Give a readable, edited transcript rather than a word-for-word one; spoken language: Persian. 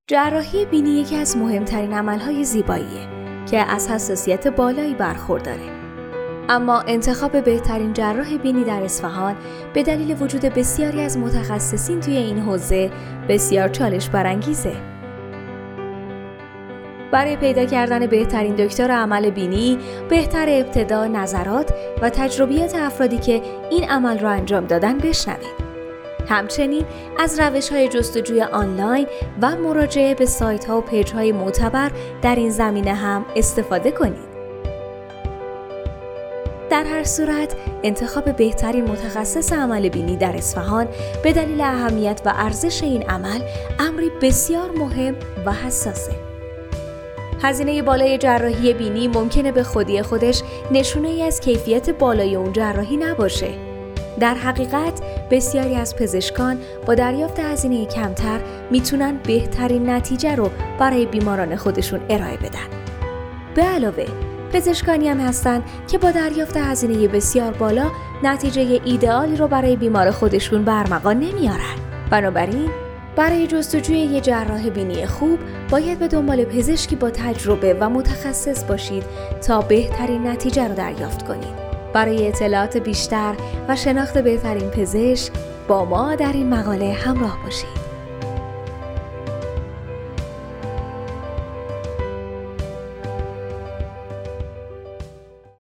جراحی بینی یکی از مهمترین عملهای زیباییه که از حساسیت بالایی برخورداره. اما انتخاب بهترین جراح بینی در اصفهان به دلیل وجود بسیاری از متخصصین توی این حوزه بسیار چالش برانگیزه. برای پیدا کردن بهترین دکتر عمل بینی، بهتر ابتدا نظرات و تجربیات افرادی که این عمل را انجام دادن بشنوید. همچنین از روش‌های جستجوی آنلاین و مراجعه به سایت‌ها و پیج‌های معتبر در این زمینه هم استفاده کنید. در هر صورت، انتخاب بهترین متخصص عمل بینی در اصفهان به دلیل اهمیت و ارزش این عمل امری بسیار مهم و حساسه. هزینه بالای جراحی بینی ممکنه به خودی خودش نشونه‌ای از کیفیت بالای اون جراحی نباشه. در حقیقت بسیاری از پزشکان با دریافت هزینه کمتر میتونن بهترین نتیجه رو برای بیماران خودشون ارائه بدن. به علاوه پزشکانی هم هستن که با دریافت هزینه بسیار بالا نتیجه ایدئالی رو برای بیمار خودشون به ارمغان نمیارن. بنابراین برای جستجوی یه جراح بینی خوب باید به دنبال پزشکی با تجربه و متخصص باشید تا بهترین نتیجه رو دریافت کنید. برای اطلاعات بیشتر و شناخت بهترین پزشک با ما در این مقاله همراه باشید.